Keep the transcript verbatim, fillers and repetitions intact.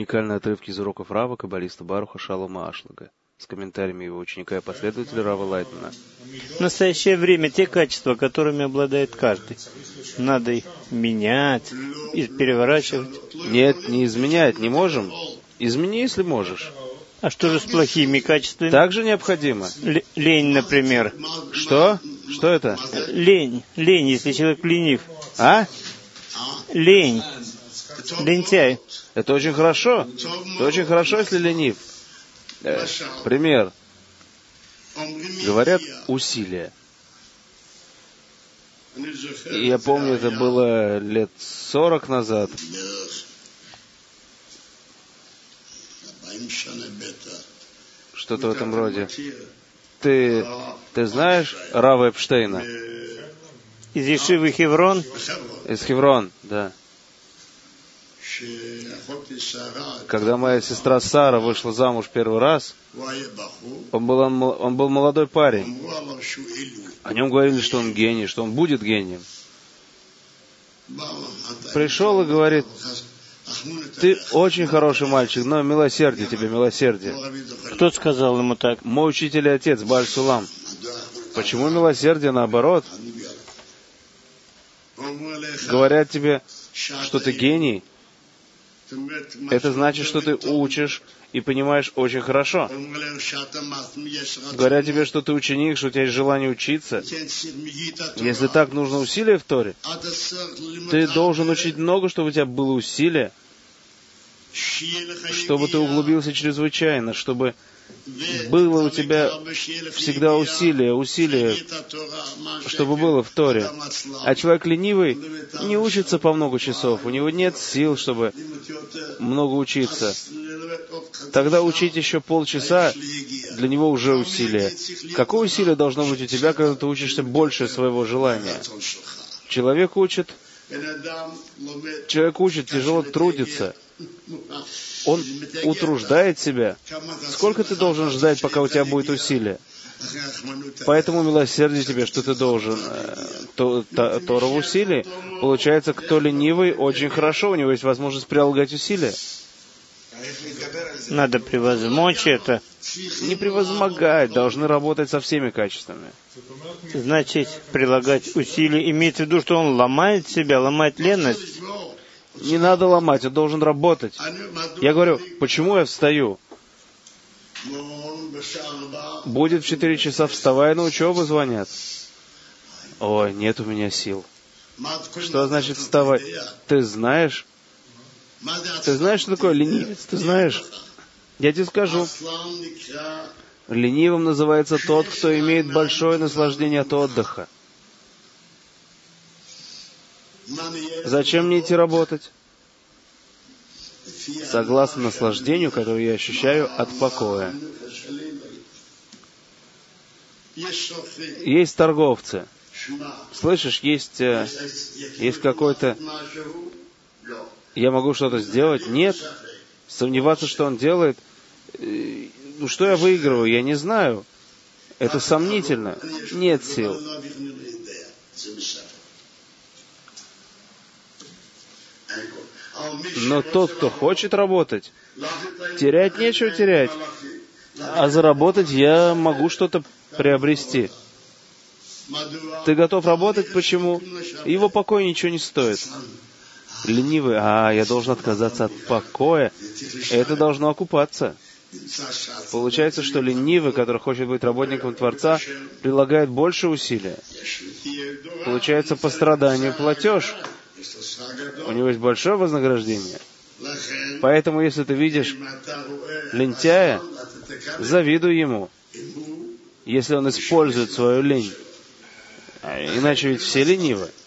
Уникальные отрывки из уроков Рава, каббалиста Баруха Шалома Ашлага, с комментариями его ученика и последователя Рава Лайтмана. В настоящее время те качества, которыми обладает каждый, надо их менять и переворачивать. Нет, не изменять не можем. Измени, если можешь. А что же с плохими качествами? Также необходимо. Л- лень, например. Что? Что это? Лень. Лень, если человек ленив. А? Лень. Лентяй. Это очень хорошо. Это очень хорошо, если ленив. Э, пример. Говорят, усилия. И я помню, это было лет сорок назад. Что-то в этом роде. Ты, ты знаешь Рава Эпштейна? Из Ешивы Хеврон? Из Хеврон, да. Когда моя сестра Сара вышла замуж первый раз, он был, он был молодой парень. О нем говорили, что он гений, что он будет гением. Пришел и говорит: ты очень хороший мальчик, но милосердие тебе, милосердие. Кто сказал ему так? Мой учитель и отец, Бааль Сулам. Почему милосердие наоборот? Говорят тебе, что ты гений. Это значит, что ты учишь и понимаешь очень хорошо. Говорят тебе, что ты ученик, что у тебя есть желание учиться. Если так, нужно усилие в Торе. Ты должен учить много, чтобы у тебя было усилие, чтобы ты углубился чрезвычайно, чтобы было у тебя всегда усилие, усилие, чтобы было в Торе. А человек ленивый не учится по много часов, у него нет сил, чтобы много учиться. Тогда учить еще полчаса, для него уже усилие. Какое усилие должно быть у тебя, когда ты учишься больше своего желания? Человек учит, человек учит, тяжело трудится. Он утруждает себя. Сколько ты должен ждать, пока у тебя будет усилие? Поэтому милосердие тебе, что ты должен. То, то, Тора в усилии. Получается, кто ленивый, очень хорошо, у него есть возможность прилагать усилия. Надо превозмочь это. Не превозмогать, должны работать со всеми качествами. Значит, прилагать усилия имеется в виду, что он ломает себя, ломает ленность. Не надо ломать, он должен работать. Я говорю, почему я встаю? Будет в четыре часа, вставай на учебу, звонят. Ой, нет у меня сил. Что значит вставай? Ты знаешь? Ты знаешь, что такое ленивец? Ты знаешь? Я тебе скажу. Ленивым называется тот, кто имеет большое наслаждение от отдыха. Зачем мне идти работать? Согласно наслаждению, которое я ощущаю от покоя. Есть торговцы. Слышишь, есть, есть какой-то... Я могу что-то сделать? Нет. Сомневаться, что он делает? Ну, что я выигрываю? Я не знаю. Это сомнительно. Нет сил. Но тот, кто хочет работать, терять нечего терять. А заработать я могу что-то приобрести. Ты готов работать? Почему? Его покой ничего не стоит. Ленивый, а я должен отказаться от покоя. Это должно окупаться. Получается, что ленивый, который хочет быть работником Творца, прилагает больше усилия. Получается, по страданию платеж. У него есть большое вознаграждение. Поэтому, если ты видишь лентяя, завидуй ему, если он использует свою лень. Иначе ведь все ленивы.